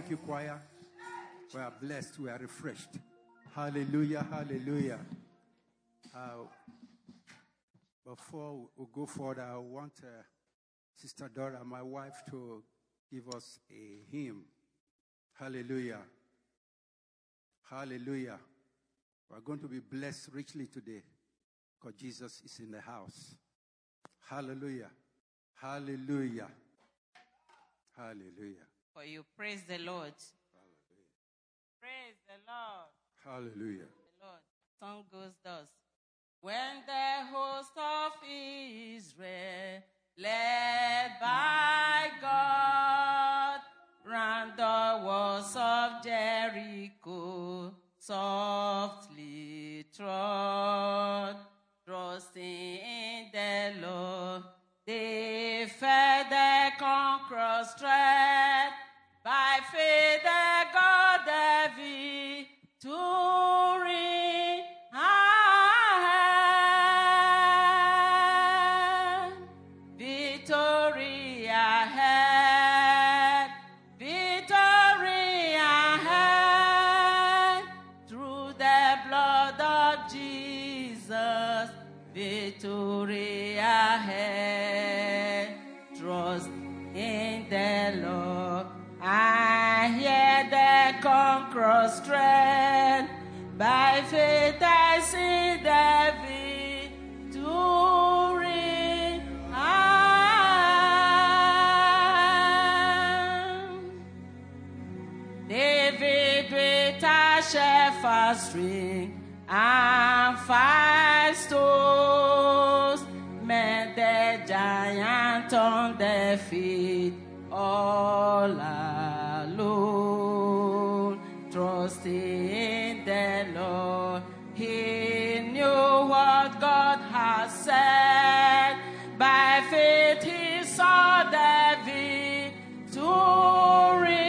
you, choir. We are blessed. We are refreshed. Hallelujah, hallelujah. Before we go further, I want Sister Dora, my wife, to give us a hymn. Hallelujah. Hallelujah. We're going to be blessed richly today because Jesus is in the house. Hallelujah. Hallelujah. Hallelujah. For you praise the Lord. Hallelujah. Praise the Lord. Hallelujah. The Lord. Song goes thus. When the host of Israel, led by God, round the walls of Jericho, softly trod, trusting in the Lord, they fed the conqueror's strength, by faith they got the victory. Victory ahead, victory ahead, through the blood of Jesus, victory ahead. Trust in the Lord, I hear the conqueror's strength, by faith I see the victory. David with a shepherd's string and 5 stones met the giant on their feet all alone. Trusting in the Lord, he knew what God has said. By faith he saw the victory.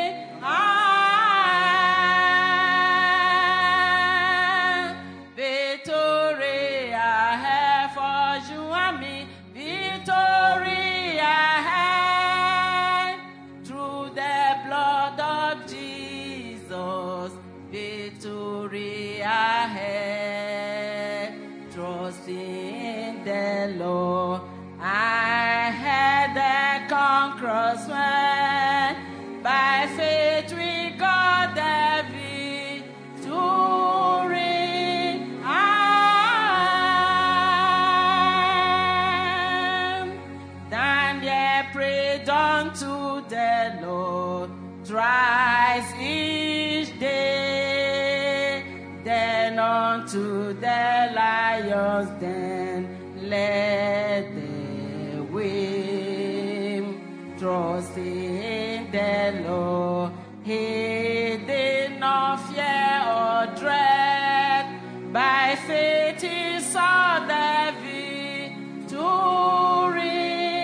Victory ahead for you and me. Victory ahead through the blood of Jesus. Victory ahead. Trust in the Lord. I had the conqueror's word. By faith we got the victory. Daniel prayed unto the Lord thrice each day. Then unto the lions den led the way. Trust in the Lord, he did not fear or dread. By faith he saw the victory.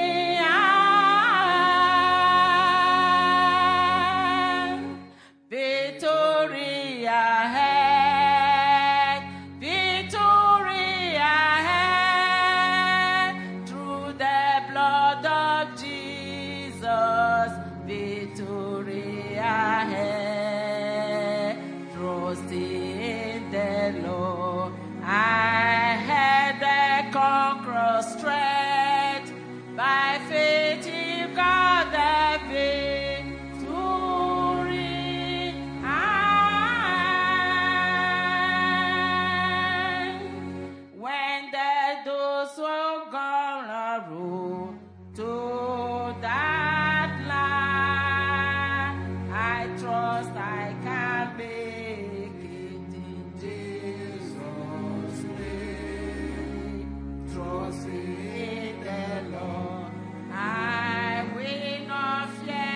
Victory ahead, victory ahead, through the blood of Jesus, victory ahead. Trust in the Lord, I had the conqueror's strength, by faith he got the victory. When the doors were gonna rule to that land, I trust I can make it in Jesus' name. Trust in the Lord, I will not fear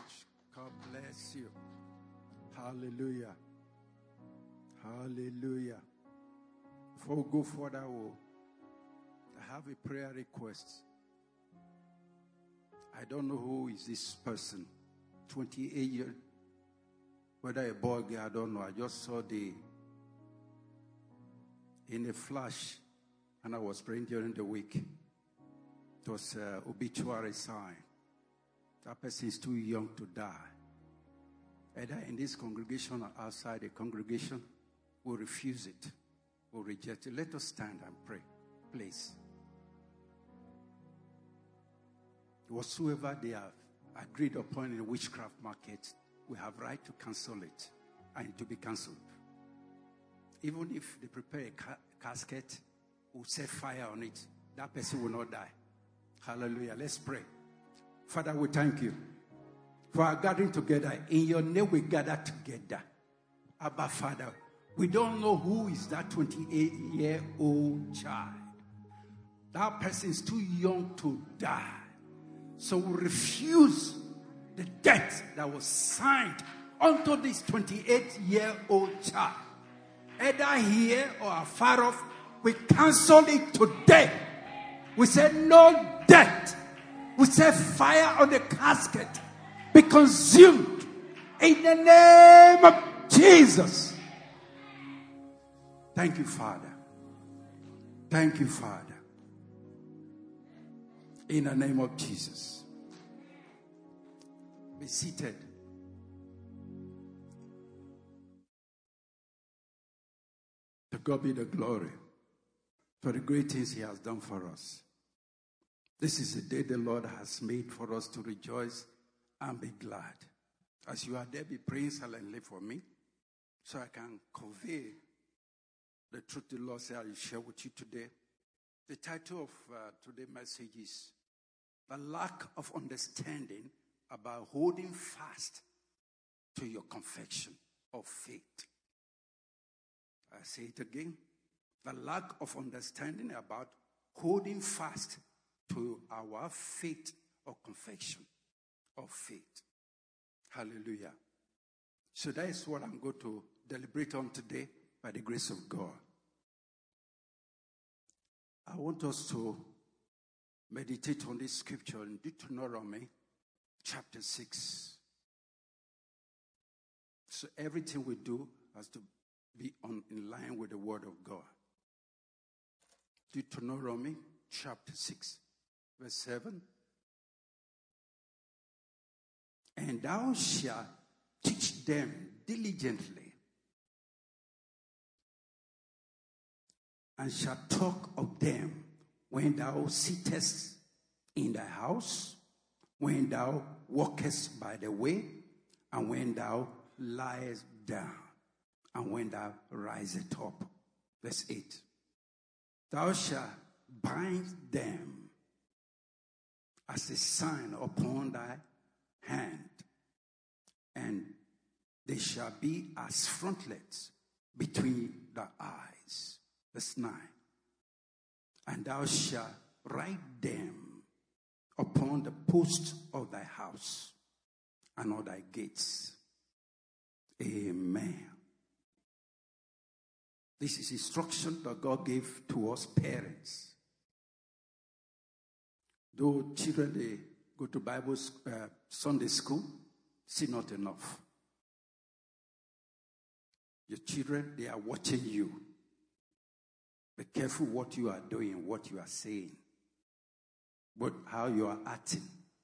much. God bless you. Hallelujah. Hallelujah. Before we go further, I have a prayer request. I don't know who is this person. 28 years. Whether a boy or girl, I don't know. I just saw in a flash, and I was praying during the week. It was an obituary sign. That person is too young to die. Either in this congregation or outside the congregation, we'll refuse it. We'll reject it. Let us stand and pray, please. Whatsoever they have agreed upon in the witchcraft market, we have right to cancel it and to be cancelled. Even if they prepare a casket, we'll set fire on it. That person will not die. Hallelujah. Let's pray. Father, we thank you for our gathering together. In your name we gather together. Abba, Father, we don't know who is that 28-year-old child. That person is too young to die. So we refuse the death that was signed unto this 28-year-old child. Either here or afar off, we cancel it today. We say no death. We say fire on the casket. Be consumed in the name of Jesus. Thank you, Father. Thank you, Father. In the name of Jesus. Be seated. To God be the glory for the great things he has done for us. This is the day the Lord has made for us to rejoice and be glad. As you are there, be praying silently for me so I can convey the truth the Lord said I will share with you today. The title of today's message is The Lack of Understanding About Holding Fast to Your Confession of Faith. I say it again. The lack of understanding about holding fast to our faith or confession of faith. Hallelujah. So that is what I'm going to deliberate on today by the grace of God. I want us to meditate on this scripture in Deuteronomy chapter 6. So everything we do has to be in line with the word of God. Deuteronomy chapter 6, verse 7. And thou shalt teach them diligently, and shalt talk of them when thou sittest in thy house, when thou walkest by the way, and when thou liest down, and when thou risest up. Verse 8. Thou shalt bind them as a sign upon thy hand, and they shall be as frontlets between the eyes. Verse 9. And thou shalt write them upon the posts of thy house and on thy gates. Amen. This is instruction that God gave to us parents. Though children, they go to Bible Sunday school, it's not enough. Your children, they are watching you. Be careful what you are doing, what you are saying, but how you are acting.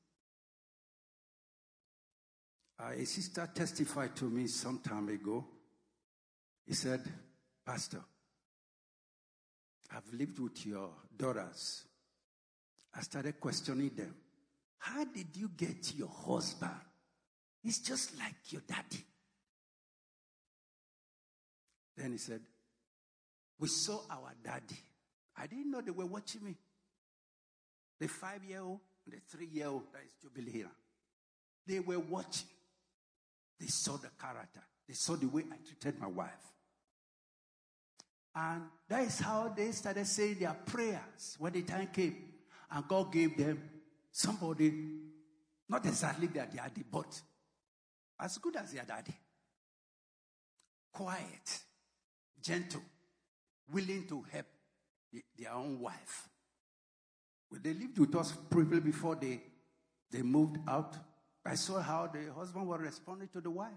A sister testified to me some time ago. He said, Pastor, I've lived with your daughters. I started questioning them. How did you get your husband? He's just like your daddy. Then he said, we saw our daddy. I didn't know they were watching me. The 5-year-old and the 3-year-old, that is Jubilee here. They were watching. They saw the character. They saw the way I treated my wife. And that is how they started saying their prayers when the time came. And God gave them somebody, not exactly their daddy, but as good as their daddy. Quiet, gentle, willing to help their own wife. Well, they lived with us briefly before they moved out. I saw how the husband was responding to the wife.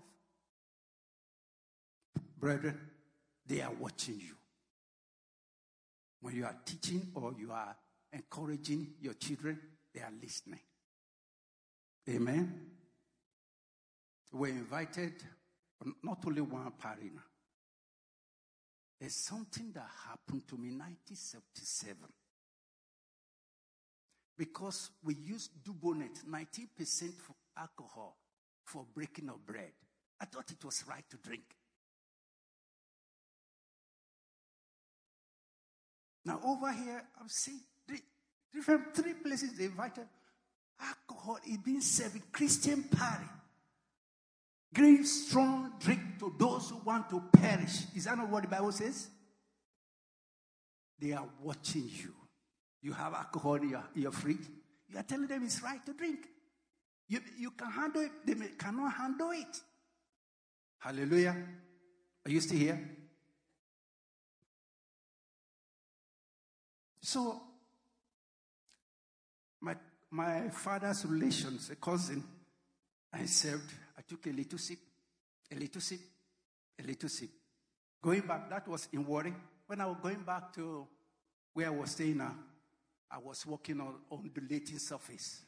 Brethren, they are watching you. When you are teaching or you are encouraging your children, they are listening. Amen. We invited not only one party. There's something that happened to me in 1977. Because we used Dubonnet, 90% for alcohol, for breaking of bread. I thought it was right to drink. Now over here, I've seen three places they invited. Alcohol is being served in Christian party. Give strong drink to those who want to perish. Is that not what the Bible says? They are watching you. You have alcohol in your fridge. You are telling them it's right to drink. You can handle it. They cannot handle it. Hallelujah. Are you still here? So, my father's relations, a cousin, I served. I took a little sip. Going back, that was in Warri. When I was going back to where I was staying now, I was walking on the undulating surface.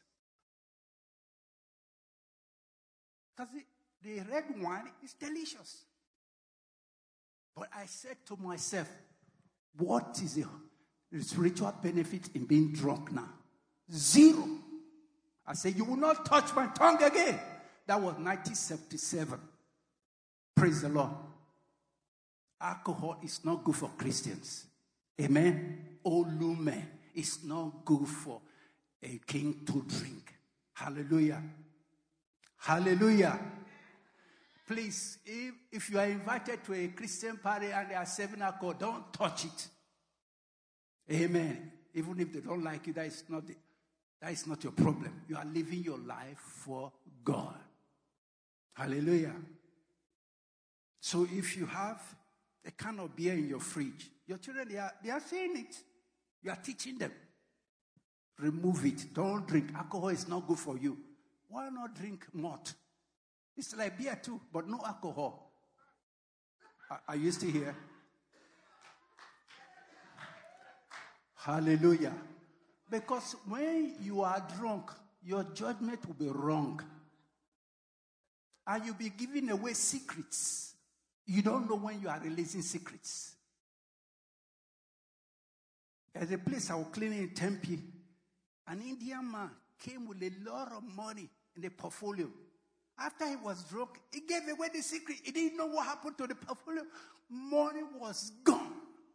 Because the red wine is delicious. But I said to myself, what is the spiritual benefit in being drunk now? Zero. I said, you will not touch my tongue again. That was 1977. Praise the Lord. Alcohol is not good for Christians. Amen. Olume is not good for a king to drink. Hallelujah. Hallelujah. Please, if you are invited to a Christian party and they are serving alcohol, don't touch it. Amen. Even if they don't like you, that is not your problem. You are living your life for God. Hallelujah. So if you have a can of beer in your fridge, your children, they are saying it. You are teaching them. Remove it. Don't drink. Alcohol is not good for you. Why not drink malt? It's like beer too, but no alcohol. Are you still here? Hallelujah. Because when you are drunk, your judgment will be wrong. And you'll be giving away secrets. You don't know when you are releasing secrets. There's a place I was cleaning in Tempe. An Indian man came with a lot of money in the portfolio. After he was drunk, he gave away the secret. He didn't know what happened to the portfolio. Money was gone.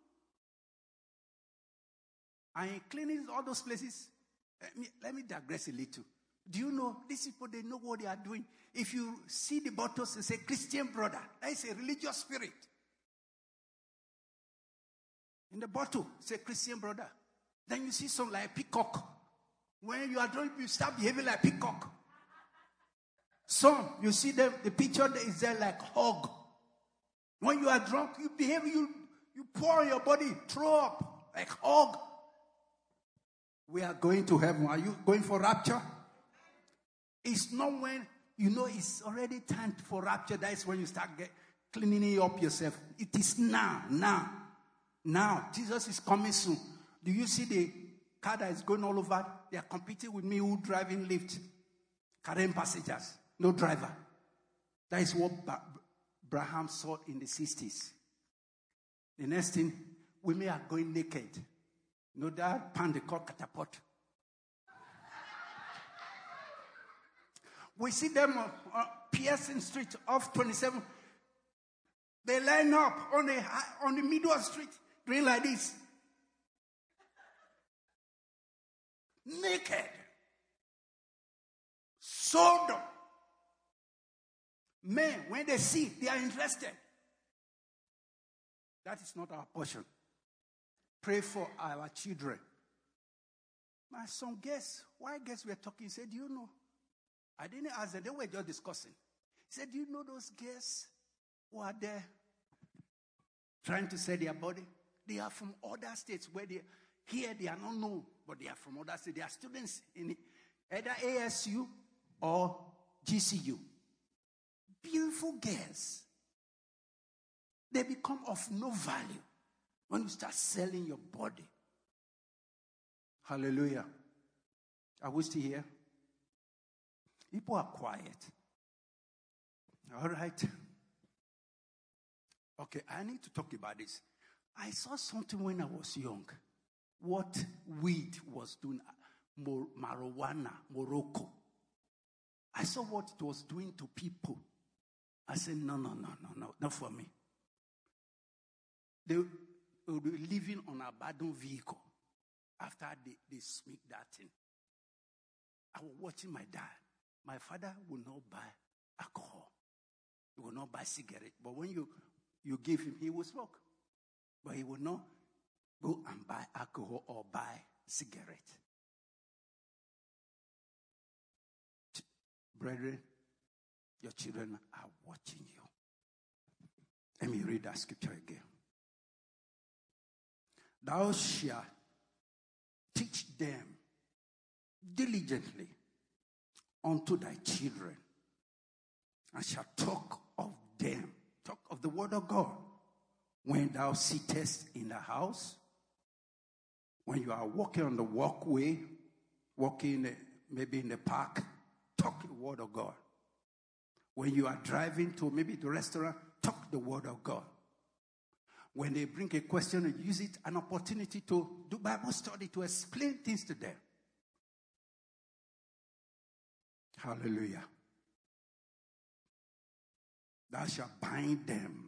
And in cleaning all those places, let me digress a little. Do you know, these people, they know what they are doing. If you see the bottles, it's a Christian brother. That is a religious spirit. In the bottle, it's a Christian brother. Then you see some like peacock. When you are drunk, you start behaving like peacock. Some, you see them, the picture is there like hog. When you are drunk, you behave, you pour on your body, throw up like hog. We are going to heaven. Are you going for rapture? It's not when you know it's already time for rapture. That is when you start cleaning up yourself. It is now. Jesus is coming soon. Do you see the car that is going all over? They are competing with me who driving lift. Carrying passengers. No driver. That is what Abraham saw in the 60s. The next thing, women are going naked. You know that pan they call catapult. We see them on Pearson Street off 27. They line up on the middle of the street doing like this. Naked. Sodom. Men, when they see, they are interested. That is not our portion. Pray for our children. My son, why guess we are talking? He said, do you know? I didn't ask them. They were just discussing. He said, do you know those girls who are there trying to sell their body? They are from other states where they are not known, but they are from other states. They are students in either ASU or GCU. Beautiful girls. They become of no value when you start selling your body. Hallelujah. Are we still here? People are quiet. All right. Okay, I need to talk about this. I saw something when I was young. What weed was doing, marijuana, Morocco. I saw what it was doing to people. I said, no, not for me. They would be living on an abandoned vehicle after they smoke that thing. I was watching my dad. My father will not buy alcohol. He will not buy cigarette. But when you give him, he will smoke. But he will not go and buy alcohol or buy cigarette. Brethren, your children are watching you. Let me read that scripture again. Thou shalt teach them diligently unto thy children, and shalt talk of them, talk of the word of God, when thou sittest in the house, when you are walking on the walkway, walking maybe in the park, talk the word of God. When you are driving to maybe the restaurant, talk the word of God. When they bring a question, use it an opportunity to do Bible study, to explain things to them. Hallelujah. Thou shalt bind them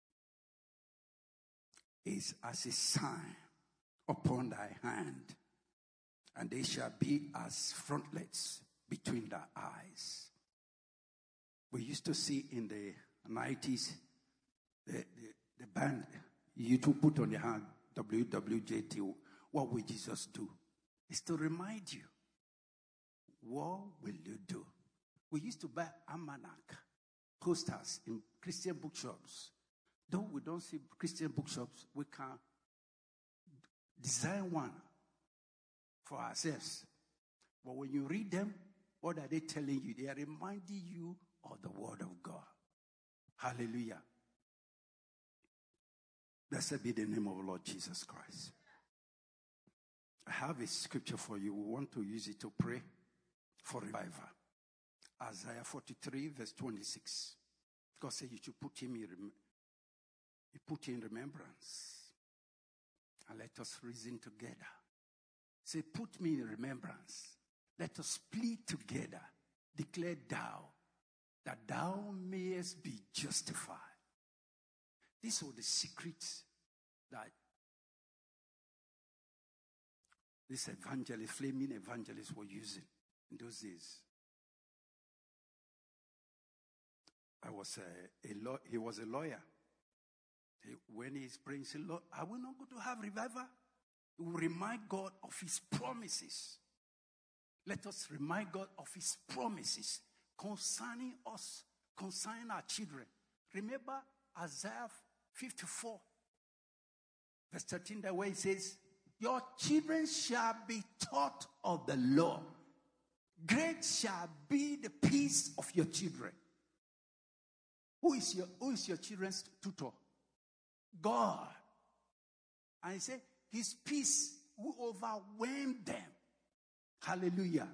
is as a sign upon thy hand, and they shall be as frontlets between thy eyes. We used to see in the 90s the band you to put on your hand, WWJT. What will Jesus do? It's to remind you, what will you do? We used to buy almanac posters in Christian bookshops. Though we don't see Christian bookshops, we can design one for ourselves. But when you read them, what are they telling you? They are reminding you of the word of God. Hallelujah. Blessed be the name of the Lord Jesus Christ. I have a scripture for you. We want to use it to pray for revival. Isaiah 43 verse 26. God said you should put him in remembrance. And let us reason together. Say, put me in remembrance. Let us plead together. Declare thou, that thou mayest be justified. These were the secrets that this evangelist, flaming evangelists, were using in those days. He was a lawyer. When he's praying, he said, Lord, are we not going to have revival? We will remind God of his promises. Let us remind God of his promises concerning us, concerning our children. Remember Isaiah 54, verse 13, the way it says, your children shall be taught of the Lord. Great shall be the peace of your children. Who is your children's tutor? God. And he said, his peace will overwhelm them. Hallelujah.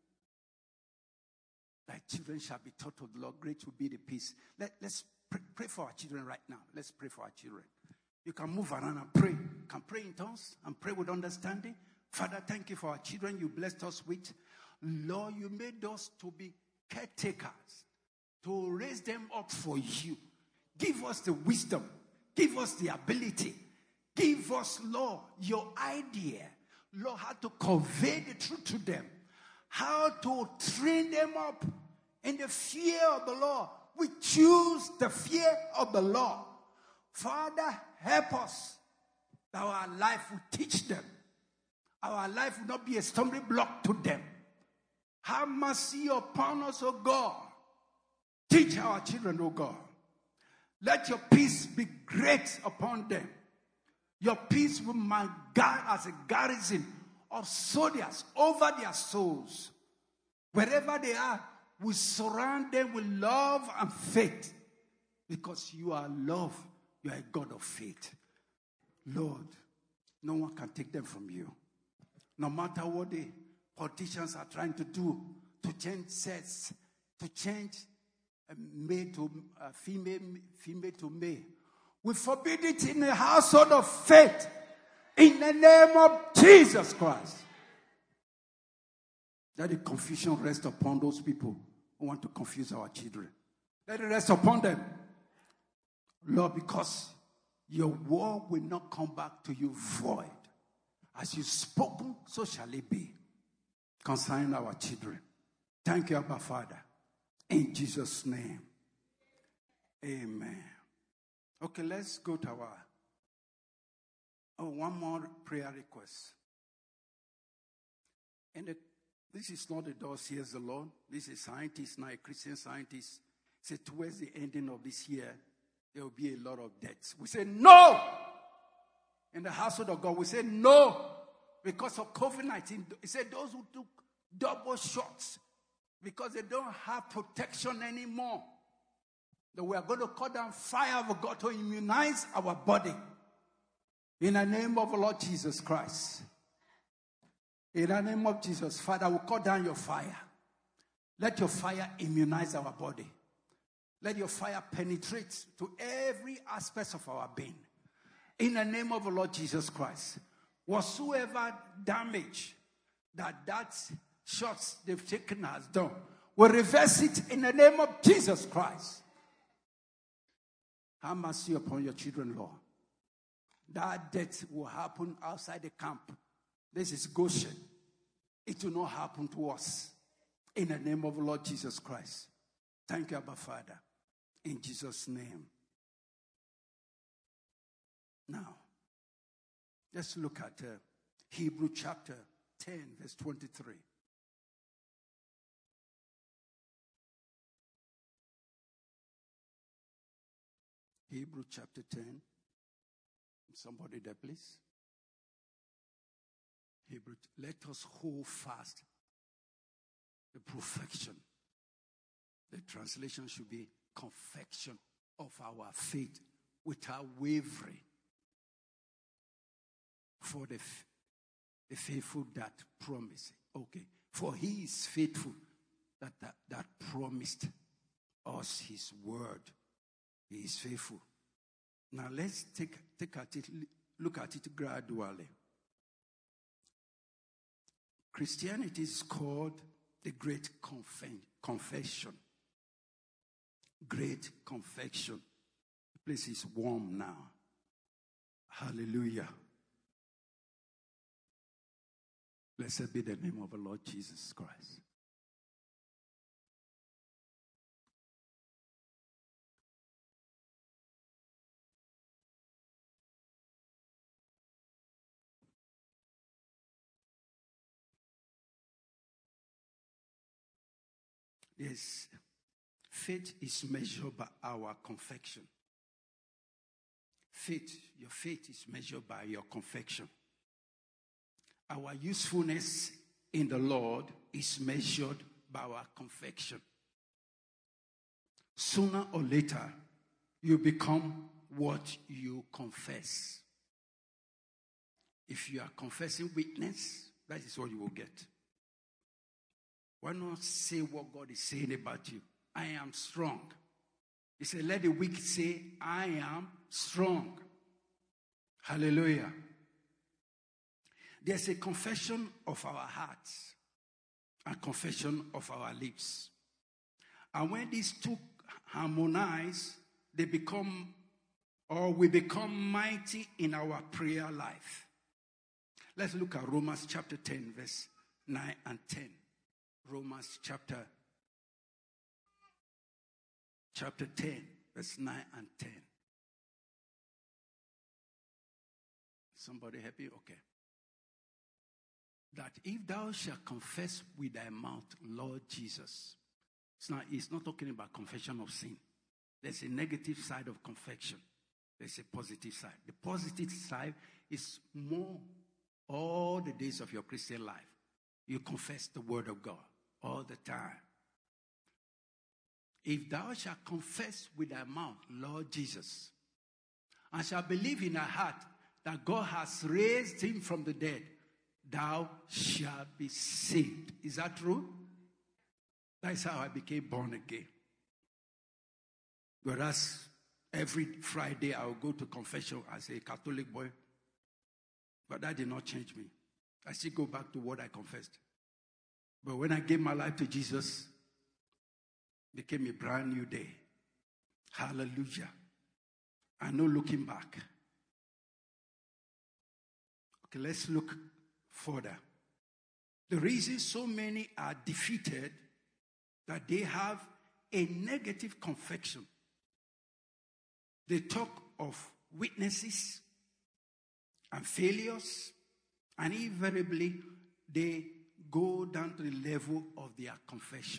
Thy children shall be taught of the Lord. Great will be the peace. Let's pray for our children right now. Let's pray for our children. You can move around and pray. You can pray in tongues and pray with understanding. Father, thank you for our children you blessed us with. Lord, you made us to be caretakers, to raise them up for you. Give us the wisdom. Give us the ability. Give us, Lord, your idea. Lord, how to convey the truth to them. How to train them up in the fear of the Lord. We choose the fear of the Lord. Father, help us that our life will teach them. Our life will not be a stumbling block to them. Have mercy upon us, O God. Teach our children, O God. Let your peace be great upon them. Your peace will guard as a garrison of soldiers over their souls. Wherever they are, we surround them with love and faith. Because you are love. You are a God of faith. Lord, no one can take them from you. No matter what the politicians are trying to do to change sex, to change male to female to male. We forbid it in the household of faith in the name of Jesus Christ. Let the confusion rest upon those people who want to confuse our children. Let it rest upon them. Lord, because your word will not come back to you void. As you've spoken, so shall it be concerning our children. Thank you, Abba Father. In Jesus' name. Amen. Okay, let's go to one more prayer request. And this is not the door, says the Lord. This is a scientist, not a Christian scientist. Say towards the ending of this year, there will be a lot of deaths. We say no! In the household of God, we say no! Because of COVID-19. He said those who took double shots, because they don't have protection anymore, that we are going to call down fire of God to immunize our body. In the name of the Lord Jesus Christ. In the name of Jesus, Father, we call down your fire. Let your fire immunize our body. Let your fire penetrate to every aspect of our being. In the name of the Lord Jesus Christ. Whatsoever damage that shots they've taken has done, we'll reverse it in the name of Jesus Christ. Have mercy upon your children, Lord. That death will happen outside the camp. This is Goshen. It will not happen to us. In the name of the Lord Jesus Christ. Thank you, Abba Father. In Jesus' name. Now, let's look at Hebrew chapter 10, verse 23. Hebrew chapter 10. Somebody there, please. Hebrew. Let us hold fast the perfection. The translation should be confection of our faith without wavering. For the faithful that promised. Okay. For he is faithful that promised us his word. He is faithful. Now let's take at it, look at it gradually. Christianity is called the Great Confession. Great Confession. The place is warm now. Hallelujah. Blessed be the name of the Lord Jesus Christ. Yes, faith is measured by our confession. Your faith is measured by your confession. Our usefulness in the Lord is measured by our confession. Sooner or later, you become what you confess. If you are confessing weakness, that is what you will get. Why not say what God is saying about you? I am strong. He said, let the weak say, I am strong. Hallelujah. There's a confession of our hearts and confession of our lips. And when these two harmonize, we become mighty in our prayer life. Let's look at Romans chapter 10, verse 9 and 10. Romans chapter 10, verse 9 and 10. Somebody happy? Okay. That if thou shalt confess with thy mouth, Lord Jesus, It's not talking about confession of sin. There's a negative side of confession. There's a positive side. The positive side is more all the days of your Christian life. You confess the word of God all the time. If thou shalt confess with thy mouth, Lord Jesus, and shalt believe in thy heart that God has raised him from the dead, thou shalt be saved. Is that true? That's how I became born again. Whereas every Friday I will go to confession as a Catholic boy. But that did not change me. I still go back to what I confessed. But when I gave my life to Jesus, it became a brand new day. Hallelujah. And no looking back. Okay, let's look further. The reason so many are defeated, that they have a negative confession. They talk of weaknesses and failures, and invariably they go down to the level of their confession.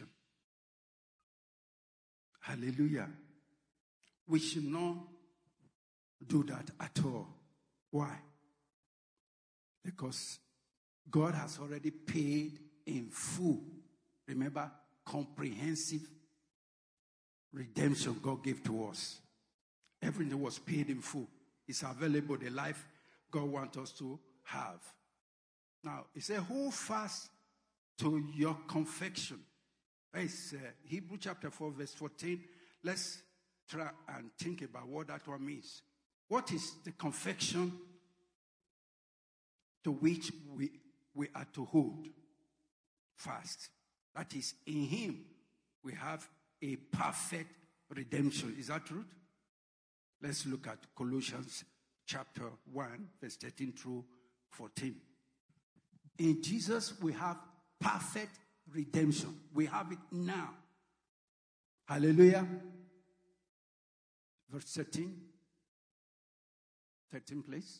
Hallelujah. We should not do that at all. Why? Because God has already paid in full. Remember, comprehensive redemption God gave to us. Everything was paid in full. It's available, the life God wants us to have. Now, it says, hold fast to your confession. It's Hebrews chapter 4, verse 14. Let's try and think about what that one means. What is the confession to which we are to hold fast? That is, in him we have a perfect redemption. Is that true? Let's look at Colossians chapter 1, verse 13 through 14. In Jesus we have perfect redemption. We have it now. Hallelujah. Verse 13. 13, please.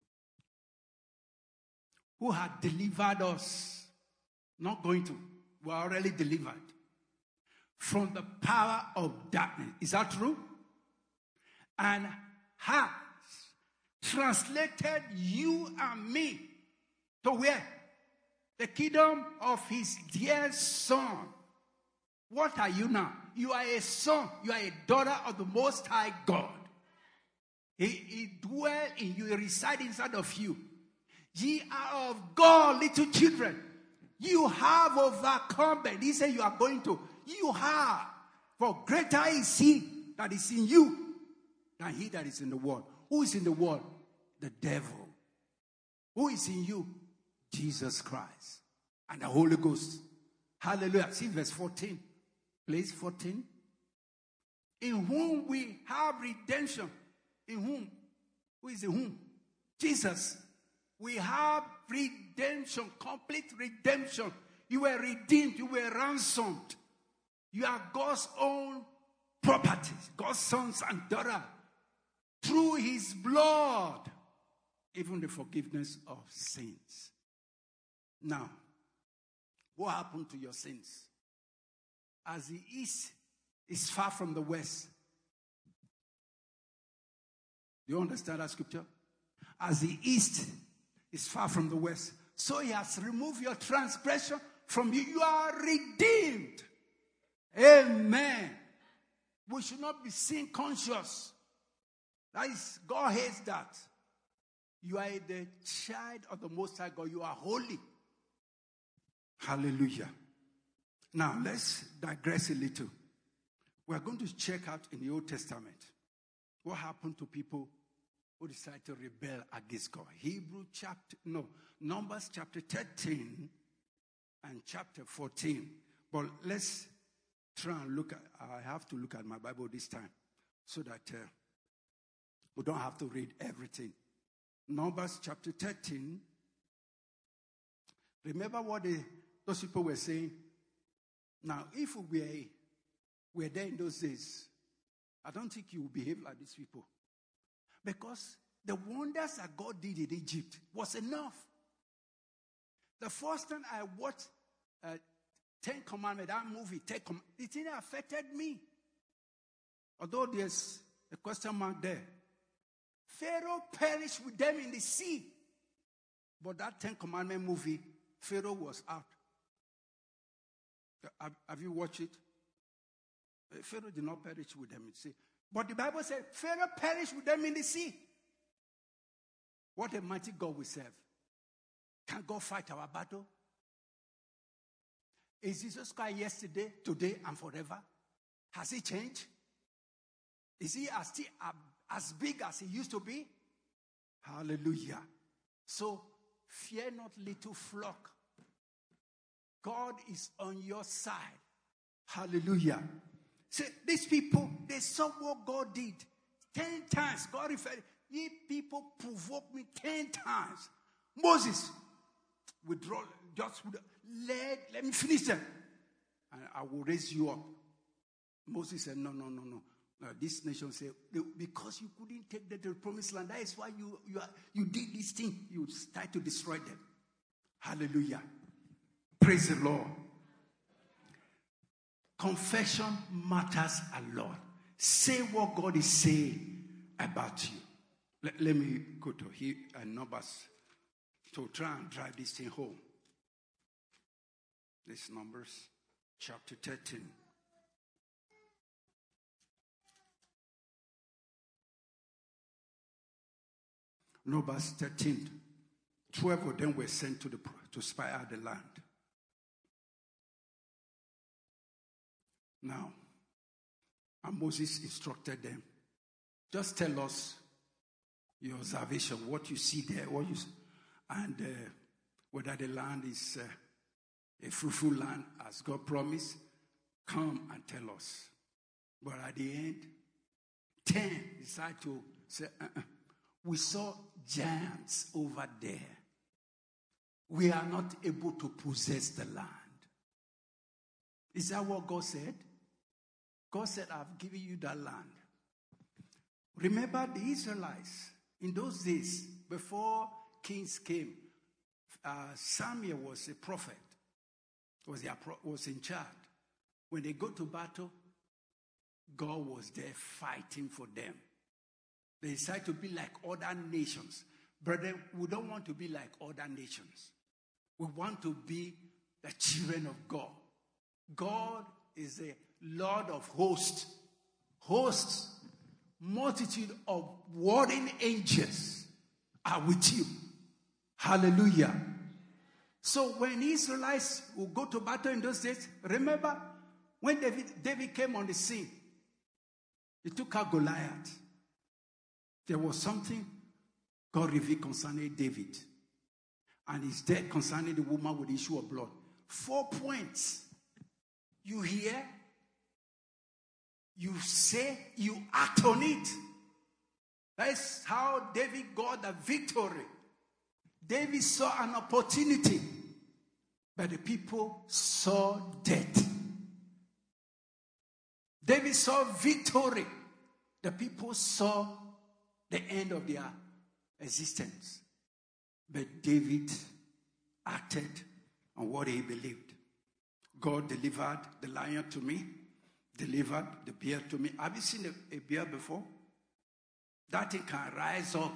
Who had delivered us. Not going to. We are already delivered. From the power of darkness. Is that true? And has translated you and me to where? The kingdom of his dear son. What are you now? You are a son. You are a daughter of the Most High God. He dwells in you. He resides inside of you. Ye are of God, little children. You have overcome. He said you are going to. You have. For greater is he that is in you than he that is in the world. Who is in the world? The devil. Who is in you? Jesus Christ. And the Holy Ghost. Hallelujah. See verse 14. Please, 14. In whom we have redemption. In whom? Who is in whom? Jesus. We have redemption. Complete redemption. You were redeemed. You were ransomed. You are God's own property. God's sons and daughters. Through his blood. Even the forgiveness of sins. Now, what happened to your sins? As the east is far from the west. Do you understand that scripture? As the east is far from the west, so he has removed your transgression from you. You are redeemed. Amen. We should not be sin conscious. That is, God hates that. You are the child of the Most High God. You are holy. Hallelujah. Now, let's digress a little. We are going to check out in the Old Testament what happened to people who decided to rebel against God. Numbers chapter 13 and chapter 14. But let's try and look at, I have to look at my Bible this time so that we don't have to read everything. Numbers chapter 13. Remember what those people were saying? Now, if we were there in those days, I don't think you would behave like these people. Because the wonders that God did in Egypt was enough. The first time I watched Ten Commandments, that movie, it didn't affected me. Although there's a question mark there. Pharaoh perished with them in the sea. But that Ten Commandment movie, Pharaoh was out. Have you watched it? Pharaoh did not perish with them in the sea. But the Bible said, Pharaoh perished with them in the sea. What a mighty God we serve. Can God fight our battle? Is Jesus Christ yesterday, today, and forever? Has he changed? Is he as big as he used to be? Hallelujah. So, fear not, little flock. God is on your side. Hallelujah. See, these people, they saw what God did. 10 times. God referred, ye people provoked me 10 times. Moses, withdraw, let me finish them. And I will raise you up. Moses said, no. This nation said, because you couldn't take them to the promised land, that is why you did this thing. You started to destroy them. Hallelujah. Praise the Lord. Confession matters a lot. Say what God is saying about you. Let me go to here and Numbers to try and drive this thing home. This Numbers chapter 13. Numbers 13. 12 of them were sent to spy out the land. Now, and Moses instructed them, just tell us your observation, what you see there, and whether the land is a fruitful land as God promised. Come and tell us. But at the end, 10 decided to say, we saw giants over there. We are not able to possess the land. Is that what God said? God said, I've given you that land. Remember the Israelites in those days, before kings came, Samuel was a prophet, was in charge. When they go to battle, God was there fighting for them. They decided to be like other nations. Brother, we don't want to be like other nations. We want to be the children of God. God is a Lord of hosts. Hosts, multitude of warring angels are with you. Hallelujah. So when Israelites will go to battle in those days, remember when David came on the scene, he took out Goliath. There was something God revealed concerning David. And his death concerning the woman with the issue of blood. 4 points. You hear, you say, you act on it. That's how David got the victory. David saw an opportunity, but the people saw death. David saw victory. The people saw the end of their existence. But David acted on what he believed. God delivered the lion to me, delivered the bear to me. Have you seen a bear before? That thing can rise up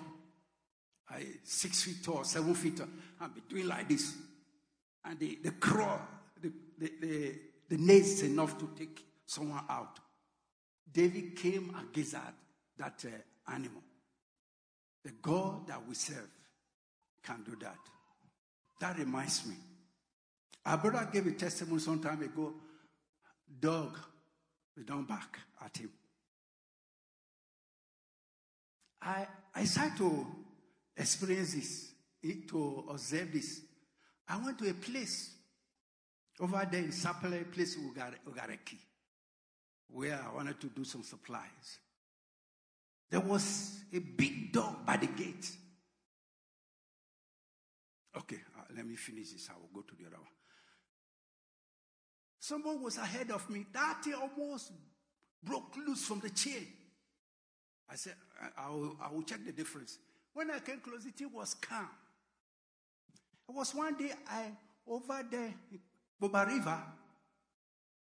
6 feet tall, 7 feet tall, and be doing like this. And the claw, the nails enough to take someone out. David came against that animal. The God that we serve can do that. That reminds me. Our brother gave a testimony some time ago. Dog, we don't bark at him. I started to experience this, to observe this. I went to a place over there in Sapele, a place Ugareki, where I wanted to do some supplies. There was a big dog by the gate. Okay, let me finish this. I will go to the other one. Someone was ahead of me. That thing almost broke loose from the chain. I said, I will check the difference. When I came close, it was calm. It was one day over there in Boba River,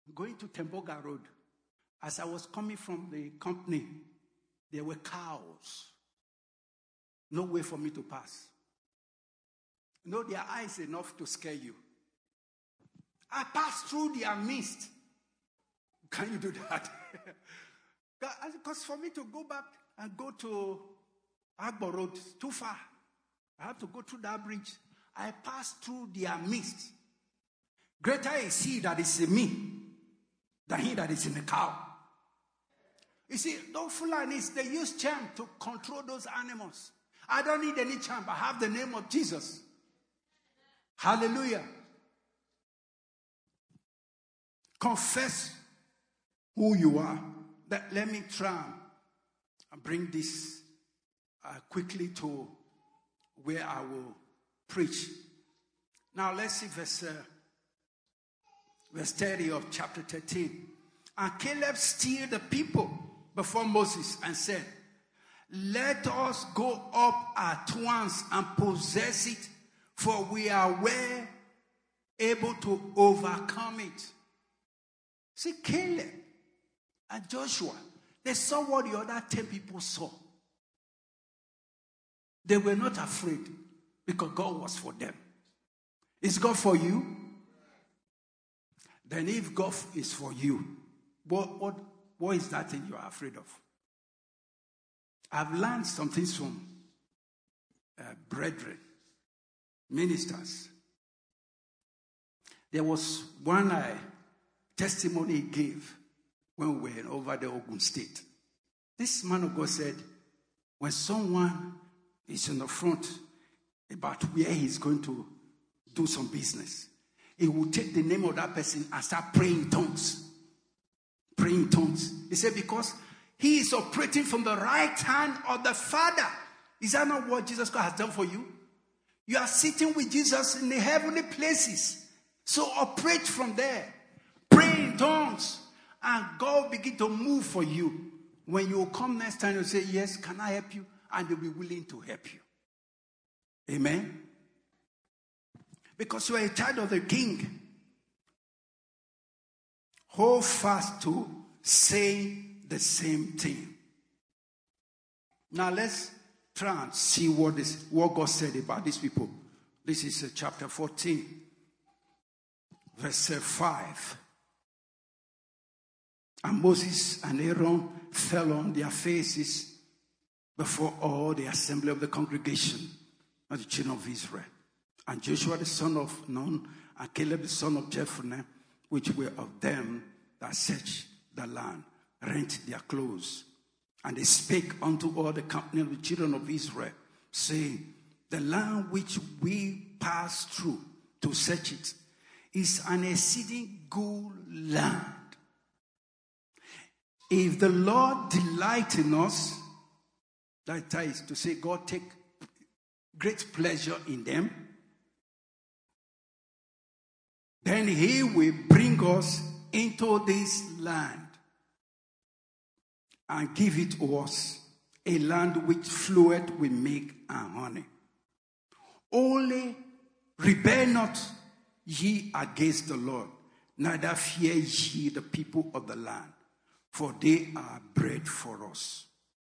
going to Temboga Road. As I was coming from the company, there were cows. No way for me to pass. Their eyes enough to scare you. I passed through their midst. Can you do that? Because for me to go back and go to Agbo Road, it's too far. I have to go through that bridge. I passed through their midst. Greater is he that is in me than he that is in the cow. You see, those Fulanis, they use charm to control those animals. I don't need any charm. I have the name of Jesus. Hallelujah. Confess who you are. Let me try and bring this quickly to where I will preach. Now let's see verse 30 of chapter 13. And Caleb steered the people before Moses and said, let us go up at once and possess it, for we are well able to overcome it. See, Caleb and Joshua, they saw what the other 10 people saw. They were not afraid because God was for them. Is God for you? Then if God is for you, what is that thing you are afraid of? I've learned some things from brethren, ministers. There was one testimony he gave when we were over the Ogun State. This man of God said, when someone is in the front about where he's going to do some business, he will take the name of that person and start praying in tongues. Praying in tongues. He said, because he is operating from the right hand of the Father. Is that not what Jesus Christ has done for you? You are sitting with Jesus in the heavenly places. So operate from there. Pray in tongues. And God will begin to move for you. When you come next time, you'll say, yes, can I help you? And they'll be willing to help you. Amen? Because you are a child of the King. Hold fast to say the same thing. Now let's try and see what God said about these people. This is chapter 14, verse 5. And Moses and Aaron fell on their faces before all the assembly of the congregation of the children of Israel. And Joshua the son of Nun and Caleb the son of Jephunneh, which were of them that searched the land, rent their clothes. And they spake unto all the company of the children of Israel, saying, the land which we passed through to search it is an exceeding good land. If the Lord delight in us, that is to say, God take great pleasure in them, then he will bring us into this land and give it to us, a land which floweth with milk and honey. Only rebel not ye against the Lord, neither fear ye the people of the land, for they are bread for us.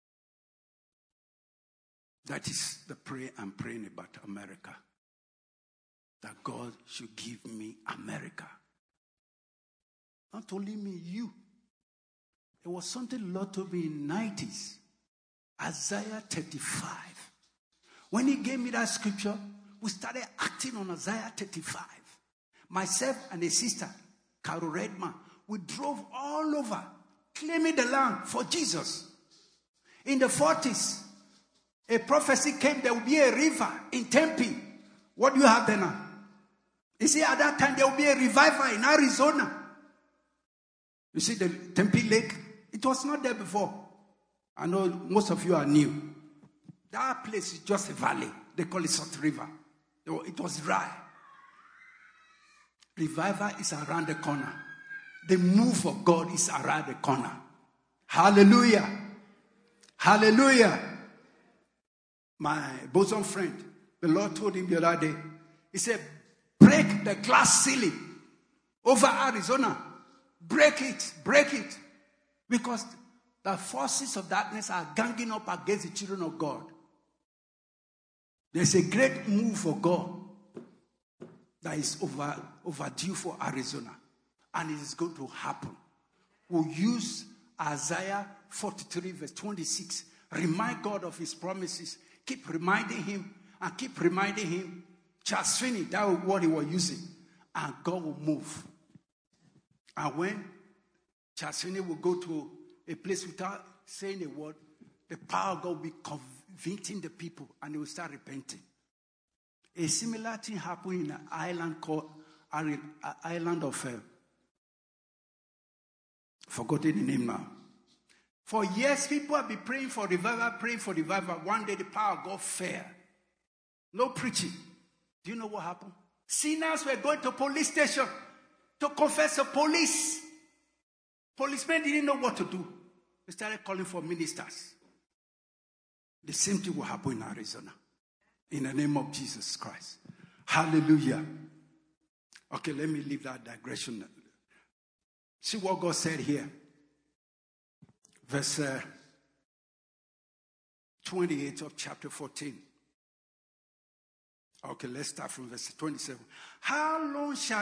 That is the prayer I'm praying about America. That God should give me America. Not only me, you. There was something Lord told me in the 90s. Isaiah 35. When he gave me that scripture, we started acting on Isaiah 35. Myself and a sister, Carol Redman, we drove all over, claiming the land for Jesus. In the 40s, a prophecy came, there will be a river in Tempe. What do you have there now? You see, at that time, there will be a revival in Arizona. You see the Tempe Lake? It was not there before. I know most of you are new. That place is just a valley. They call it Salt River. It was dry. Revival is around the corner. The move of God is around the corner. Hallelujah. Hallelujah. My bosom friend, the Lord told him the other day, he said, break the glass ceiling over Arizona. Break it. Break it. Because the forces of darkness are ganging up against the children of God. There's a great move for God that is overdue for Arizona. And it is going to happen. We'll use Isaiah 43 verse 26. Remind God of his promises. Keep reminding him and keep reminding him. Charles Finney, that was what he was using. And God will move. And when Charles Finney will go to a place without saying a word, the power of God will be convicting the people and they will start repenting. A similar thing happened in an island called Island of forgotten the name now. For years, people have been praying for revival. One day, the power of God fell. No preaching. Do you know what happened? Sinners were going to police station to confess to police. Policemen didn't know what to do. They started calling for ministers. The same thing will happen in Arizona. In the name of Jesus Christ. Hallelujah. Okay, let me leave that digression. See what God said here. Verse 28 of chapter 14. Okay, let's start from verse 27. How long shall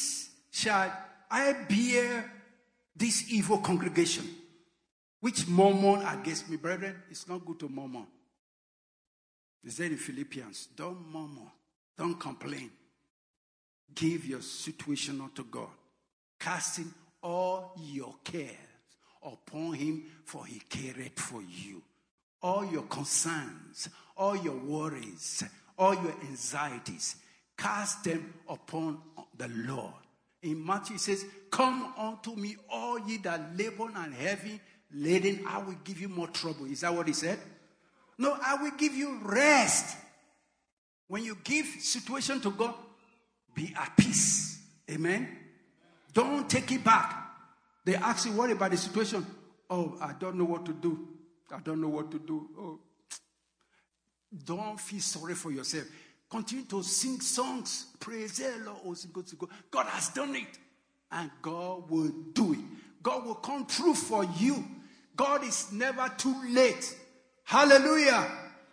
I bear this evil congregation, which murmur against me? Brethren, it's not good to murmur. It said in Philippians, don't murmur, don't complain. Give your situation unto God, casting all your cares upon him, for he careth for you. All your concerns, all your worries, all your anxieties, cast them upon the Lord. In Matthew it says, come unto me, all ye that labor and heavy laden, I will give you more trouble. Is that what he said? No, I will give you rest. When you give situation to God, be at peace. Amen? Don't take it back. They ask you, what about the situation? Oh, I don't know what to do. I don't know what to do. Oh. Don't feel sorry for yourself. Continue to sing songs. Praise the Lord. God has done it. And God will do it. God will come through for you. God is never too late. Hallelujah.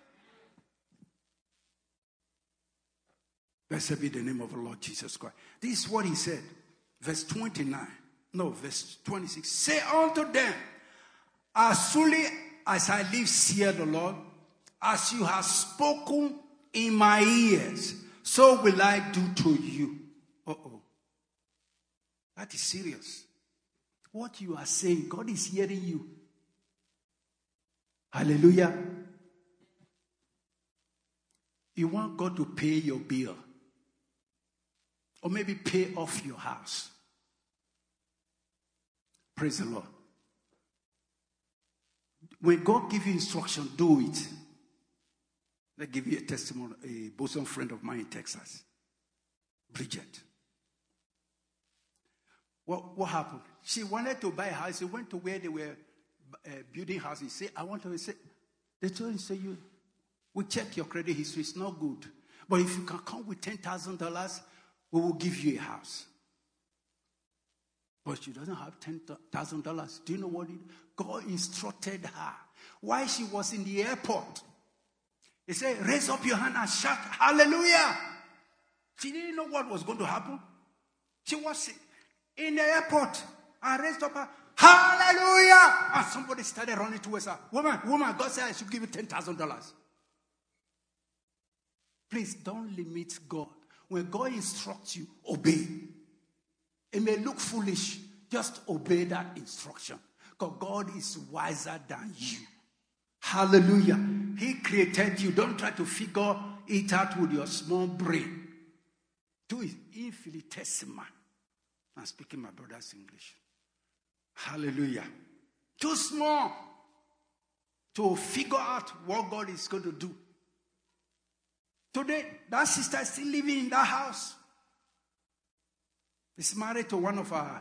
Blessed be the name of the Lord Jesus Christ. This is what he said. Verse 29. No, verse 26. Say unto them, as truly as I live, saith the Lord, as you have spoken in my ears, so will I do to you. Uh-oh. That is serious. What you are saying, God is hearing you. Hallelujah. You want God to pay your bill. Or maybe pay off your house. Praise the Lord. When God gives you instruction, do it. Let me give you a testimony. A bosom friend of mine in Texas, Bridget. What happened? She wanted to buy a house. She went to where they were building houses. Say, I want to say. They told her, say, we check your credit history. It's not good. But if you can come with $10,000, we will give you a house. But she doesn't have $10,000. Do you know what God instructed her? While she was in the airport, he said, raise up your hand and shout, hallelujah. She didn't know what was going to happen. She was in the airport and raised up her, hallelujah. And somebody started running towards her. Woman, God said I should give you $10,000. Please don't limit God. When God instructs you, obey. It may look foolish. Just obey that instruction. Because God is wiser than you. Hallelujah. He created you. Don't try to figure it out with your small brain. Do it infinitesimal. I'm speaking my brother's English. Hallelujah. Too small to figure out what God is going to do. Today, that sister is still living in that house. He's married to one of our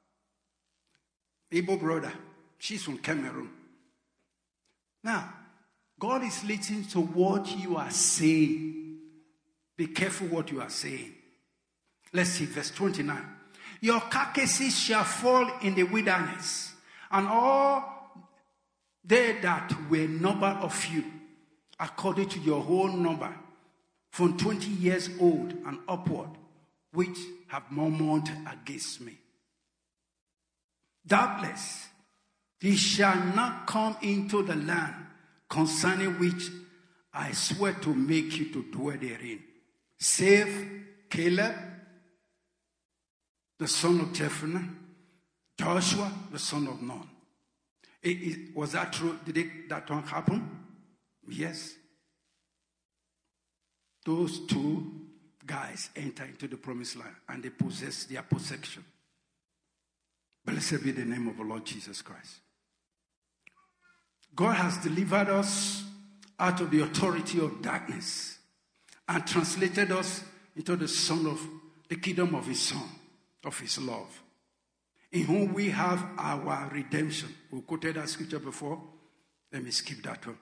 Igbo brother. She's from Cameroon. Now, God is listening to what you are saying. Be careful what you are saying. Let's see, verse 29. Your carcasses shall fall in the wilderness, and all they that were number of you, according to your whole number, from 20 years old and upward, which have murmured against me. Doubtless, ye shall not come into the land concerning which I swear to make you to dwell therein, save Caleb, the son of Jephunneh, Joshua, the son of Nun. Was that true? Did that one happen? Yes. Those two guys enter into the promised land and they possess their possession. Blessed be the name of the Lord Jesus Christ. God has delivered us out of the authority of darkness and translated us into the kingdom of his Son, of his love, in whom we have our redemption. We quoted that scripture before. Let me skip that one.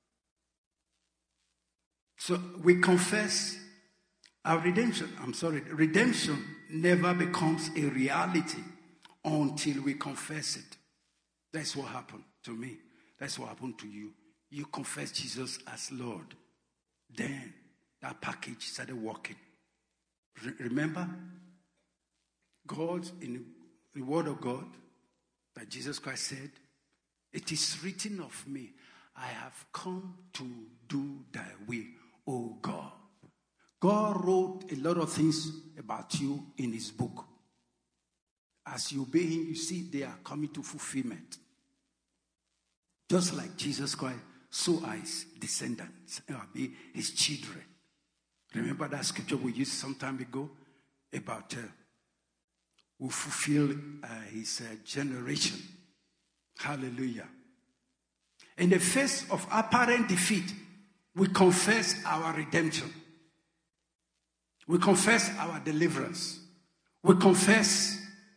So we confess our redemption. Redemption never becomes a reality until we confess it. That's what happened to me. That's what happened to you. You confess Jesus as Lord. Then that package started working. Remember, God, in the word of God, that Jesus Christ said, it is written of me, I have come to do thy will, O God. God wrote a lot of things about you in his book. As you obey him, you see they are coming to fulfillment. Just like Jesus Christ, so are his descendants, his children. Remember that scripture we used some time ago about who fulfill his generation. Hallelujah. In the face of apparent defeat, we confess our redemption. We confess our deliverance. We confess,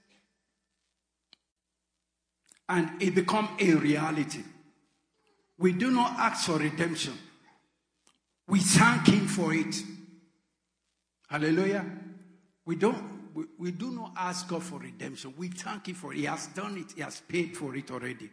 and it becomes a reality. We do not ask for redemption. We thank him for it. Hallelujah. We do not ask God for redemption. We thank him for it. He has done it. He has paid for it already.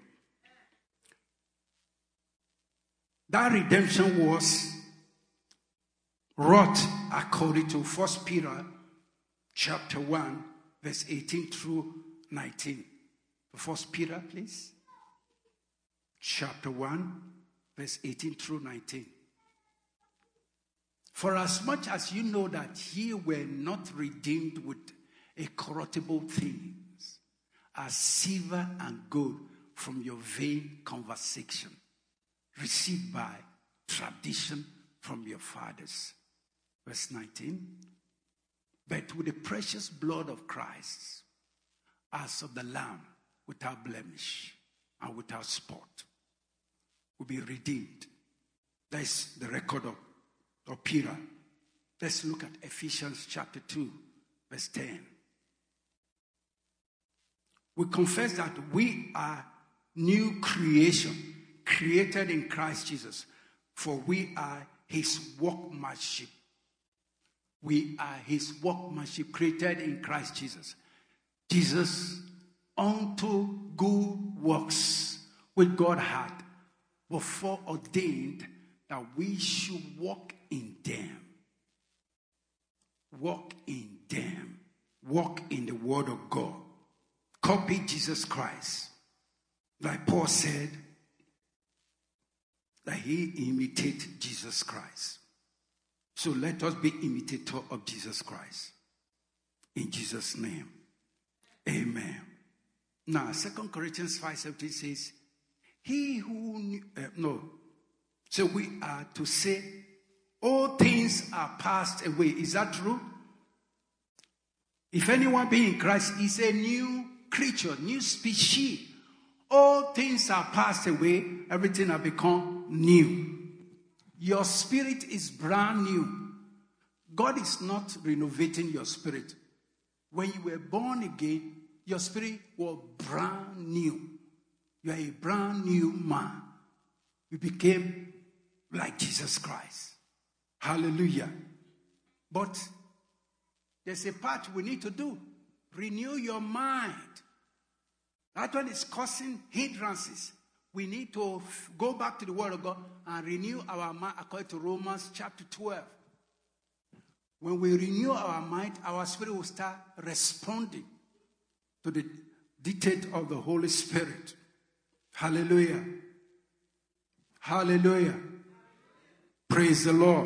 That redemption was wrought according to 1 Peter chapter 1, verse 18 through 19. 1 Peter, please. Chapter 1, verse 18 through 19. For as much as you know that ye were not redeemed with incorruptible things, as silver and gold from your vain conversation, received by tradition from your fathers. Verse 19. But with the precious blood of Christ, as of the Lamb, without blemish and without spot, will be redeemed. That's the record of Peter. Let's look at Ephesians chapter 2, verse 10. We confess that we are new creation, created in Christ Jesus, for we are his workmanship. We are his workmanship, created in Christ Jesus. Jesus, unto good works which God had before ordained that we should walk in them. Walk in them. Walk in the word of God. Copy Jesus Christ. Like Paul said, that he imitated Jesus Christ. So let us be imitator of Jesus Christ. In Jesus' name. Amen. Now, 2 Corinthians 5:17 says, he who so we are to say, all things are passed away. Is that true? If anyone be in Christ, is a new creature, new species. All things are passed away. Everything has become new. Your spirit is brand new. God is not renovating your spirit. When you were born again, your spirit was brand new. You are a brand new man. You became like Jesus Christ. Hallelujah. But there's a part we need to do Renew your mind. That one is causing hindrances. We need to go back to the Word of God and renew our mind according to Romans chapter 12. When we renew our mind, our spirit will start responding to the dictate of the Holy Spirit. Hallelujah. Hallelujah. Praise the Lord.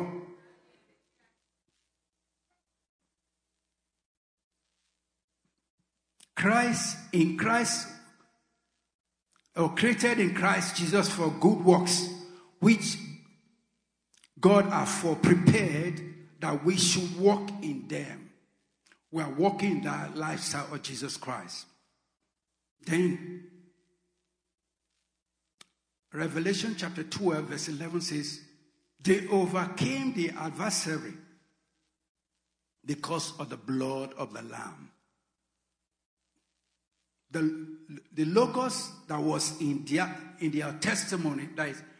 Created in Christ Jesus for good works, which God has prepared that we should walk in them. We are walking in the lifestyle of Jesus Christ. Then, Revelation chapter 12 verse 11 says, they overcame the adversary because of the blood of the Lamb. The logos that was in their testimony, that is,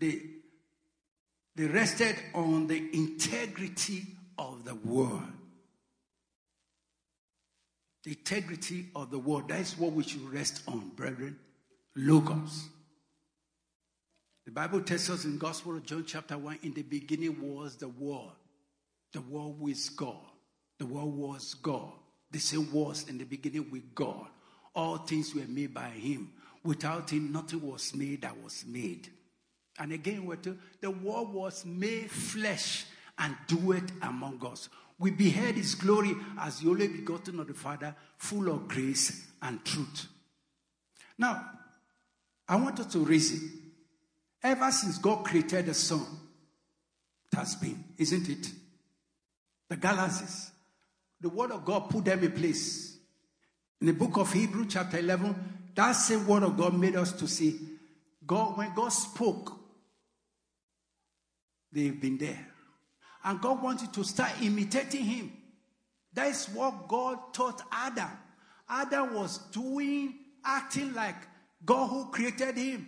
they rested on the integrity of the word. The integrity of the word. That is what we should rest on, brethren. Logos. The Bible tells us in Gospel of John chapter 1, in the beginning was the Word. The Word was God. The Word was God. The same was in the beginning with God. All things were made by him. Without him, nothing was made that was made. And again, the Word was made flesh and dwelt among us. We beheld his glory as the only begotten of the Father, full of grace and truth. Now, I want us to reason. Ever since God created the sun, it has been, isn't it? The galaxies. The word of God put them in place. In the book of Hebrews chapter 11, that same word of God made us to see God, when God spoke, they've been there. And God wanted to start imitating him. That is what God taught Adam. Adam was acting like God who created him.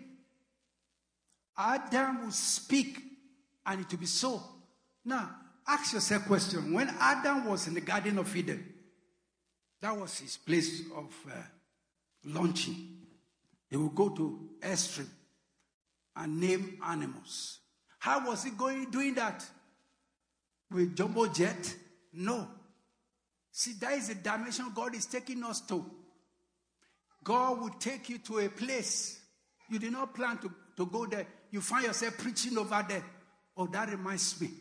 Adam would speak and it would be so. Now, ask yourself a question. When Adam was in the Garden of Eden, that was his place of launching. He would go to Extreme and name animals. How was he doing that? With jumbo jet? No. See, that is the dimension God is taking us to. God will take you to a place. You did not plan to go there. You find yourself preaching over there. Oh, that reminds me.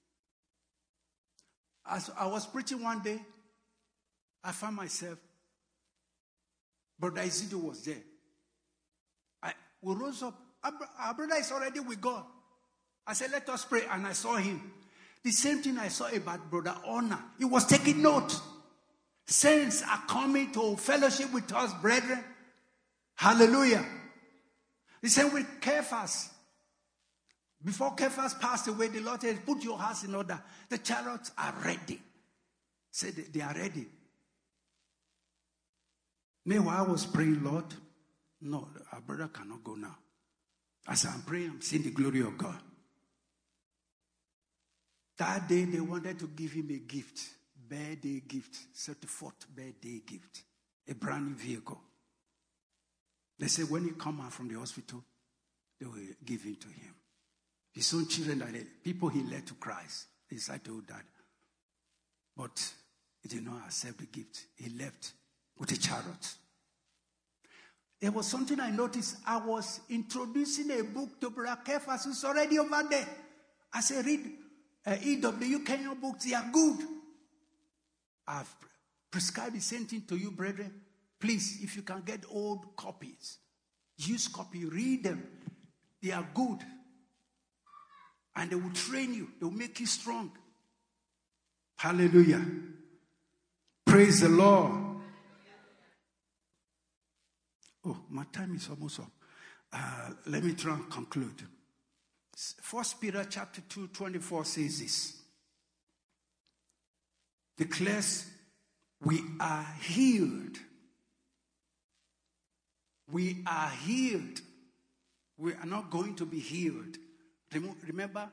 As I was preaching one day, I found myself, Brother Isidro was there. We rose up. Our brother is already with God. I said, let us pray. And I saw him. The same thing I saw about Brother Honor. He was taking note. Saints are coming to fellowship with us, brethren. Hallelujah. The same with Cephas. Before Cephas passed away, the Lord said, put your house in order. The chariots are ready. Said they are ready. Meanwhile, I was praying, Lord, no, our brother cannot go now. As I'm praying, I'm seeing the glory of God. That day, they wanted to give him a gift, birthday gift, 34th birthday gift, a brand new vehicle. They said when he come out from the hospital, they will give it to him. His own children, people he led to Christ, they decided to do that. But he did not accept the gift. He left with a chariot. There was something I noticed. I was introducing a book to Brother Cephas, who's already over there. I said, read E.W. Kenyon books. They are good. I've prescribed the same thing to you, brethren. Please, if you can get old copies, use copy, read them. They are good. And they will train you. They will make you strong. Hallelujah. Praise the Lord. Oh, my time is almost up. Let me try and conclude. 1 Peter chapter 2:24 says this. Declares, we are healed. We are healed. We are not going to be healed. Remember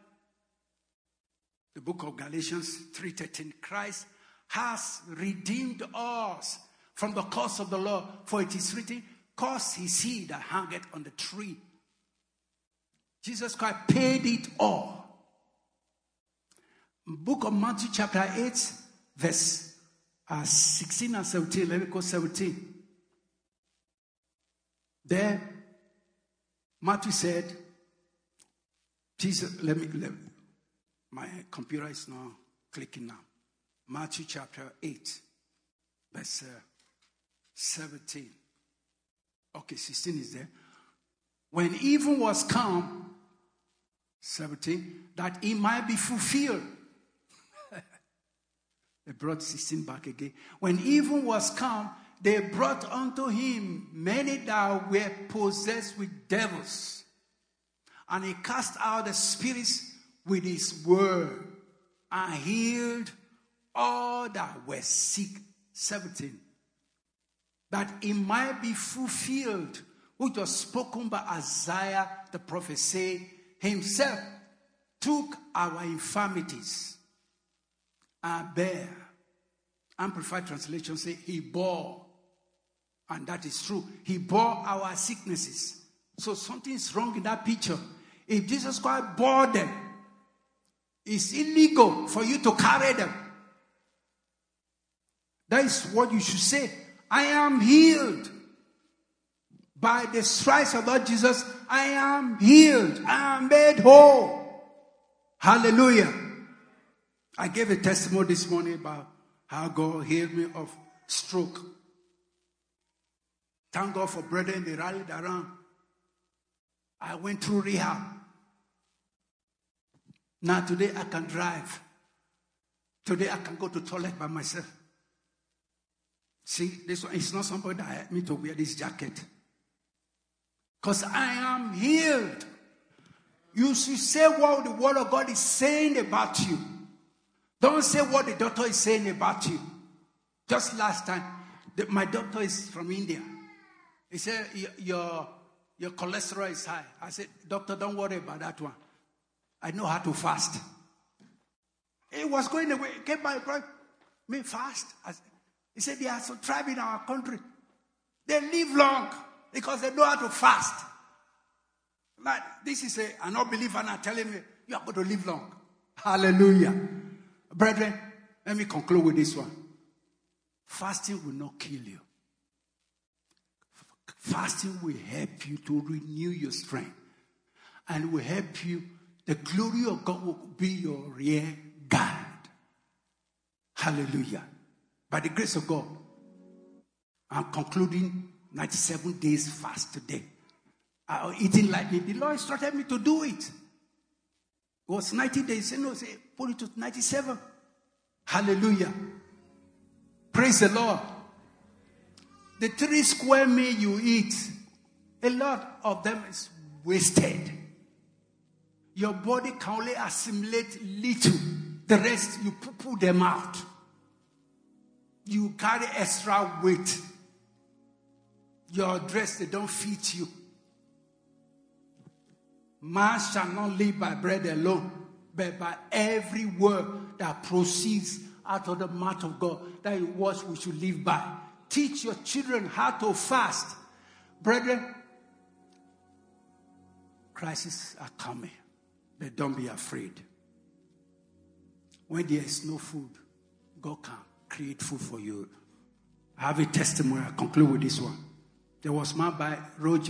the book of Galatians 3:13. Christ has redeemed us from the curse of the law. For it is written, cursed is he that hangeth on the tree. Jesus Christ paid it all. Book of Matthew chapter 8, verse 16 and 17. Let me go 17. There, Matthew said, Jesus, let me, my computer is now clicking now. Matthew chapter 8, verse 17. Okay, 16 is there. When even was come, 17, that it might be fulfilled. They brought 16 back again. When even was come, they brought unto him many that were possessed with devils. And he cast out the spirits with his word and healed all that were sick. 17. That it might be fulfilled, which was spoken by Isaiah the prophet, saying, himself took our infirmities and bare. Amplified translation say he bore. And that is true. He bore our sicknesses. So something's wrong in that picture. If Jesus Christ bore them, it's illegal for you to carry them. That is what you should say. I am healed. By the stripes of Lord Jesus, I am healed. I am made whole. Hallelujah. I gave a testimony this morning about how God healed me of stroke. Thank God for brethren, they rallied around. I went through rehab. Now today I can drive. Today I can go to the toilet by myself. See, this one, it's not somebody that helped me to wear this jacket. Because I am healed. You should say what the word of God is saying about you. Don't say what the doctor is saying about you. Just last time, my doctor is from India. He said, your cholesterol is high. I said, doctor, don't worry about that one. I know how to fast. It was going away. He came by, me fast. He said, there are some tribe in our country. They live long because they know how to fast. But this is an unbeliever now telling me, you are going to live long. Hallelujah. Brethren, let me conclude with this one. Fasting will not kill you. Fasting will help you to renew your strength. And will help you. The glory of God will be your rear guard. Hallelujah. By the grace of God, I'm concluding 97 days fast today. I was eating lightly. The Lord instructed me to do it. It was 90 days. Say, no, say, put it to 97. Hallelujah. Praise the Lord. The 3 square meal you eat, a lot of them is wasted. Your body can only assimilate little. The rest, you poo them out. You carry extra weight. Your dress, they don't fit you. Man shall not live by bread alone, but by every word that proceeds out of the mouth of God. That is what we should live by. Teach your children how to fast. Brethren, crises are coming, but don't be afraid. When there is no food, God can create food for you. I have a testimony. I'll conclude with this one. There was man by Roger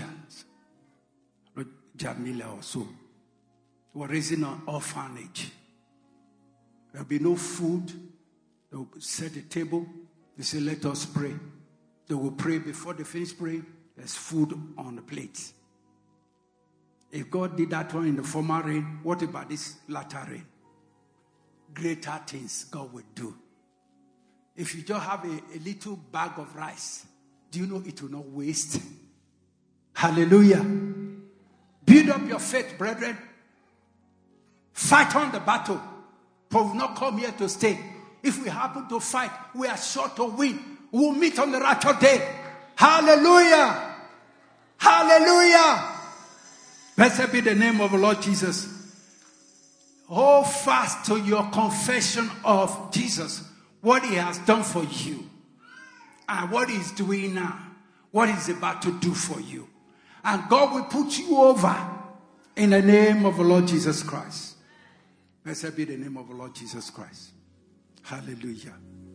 Miller or so. They were raising an orphanage. There will be no food. They will set the table. They say, let us pray. They will pray. Before they finish praying, there's food on the plate. If God did that one in the former rain, what about this latter rain? Greater things God will do. If you just have a little bag of rice, do you know it will not waste? Hallelujah. Build up your faith, brethren. Fight on the battle. For we've not come here to stay. If we happen to fight, we are sure to win. We'll meet on the rapture day. Hallelujah. Hallelujah. Blessed be the name of the Lord Jesus. Hold fast to your confession of Jesus. What he has done for you. and what he's doing now, what he's about to do for you. And God will put you over in the name of the Lord Jesus Christ. Blessed be the name of the Lord Jesus Christ. Hallelujah.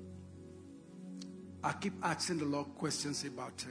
I keep asking the Lord questions about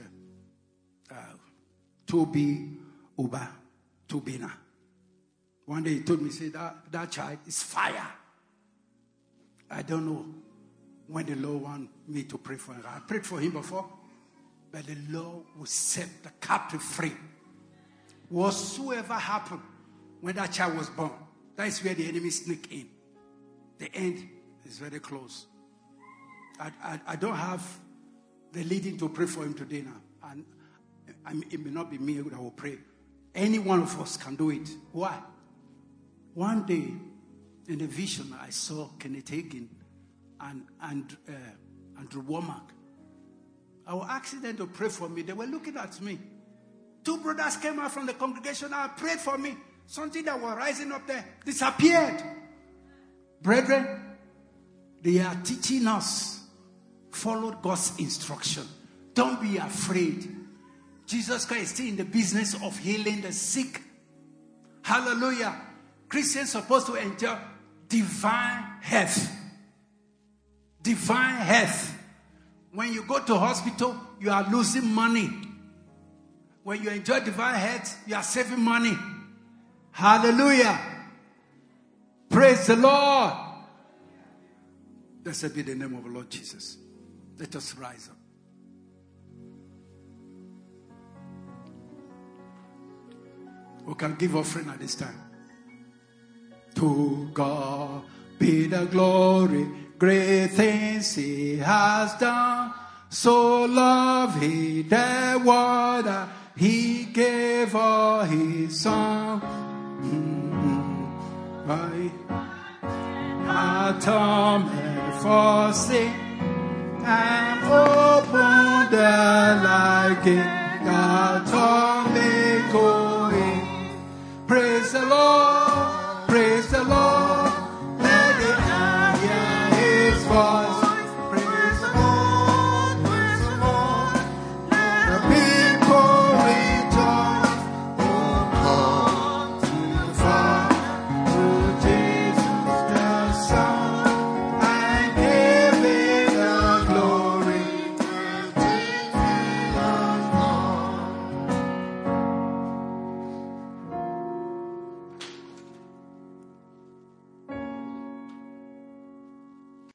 Toby, Uba, Tobina. One day he told me, say that child is fire. I don't know when the Lord wants me to pray for him. I prayed for him before, but the Lord will set the captive free. Whatsoever happened when that child was born, that is where the enemy sneak in. The end is very close. I don't have the leading to pray for him today now. And it may not be me that will pray. Any one of us can do it. Why? One day, in the vision, I saw Kenneth Hagin and Andrew Womack. I was asking them to pray for me. They were looking at me. Two brothers came out from the congregation and prayed for me. Something that was rising up there disappeared. Brethren, they are teaching us, follow God's instruction. Don't be afraid. Jesus Christ is still in the business of healing the sick. Hallelujah. Christians are supposed to enjoy divine health. Divine health. When you go to hospital, you are losing money. When you enjoy divine health, you are saving money. Hallelujah. Praise the Lord. Blessed be the name of the Lord Jesus. Let us rise up. We can give offering at this time. To God be the glory, great things he has done. So loved he the world that he gave all his son. Atonement for sin and open the light gate.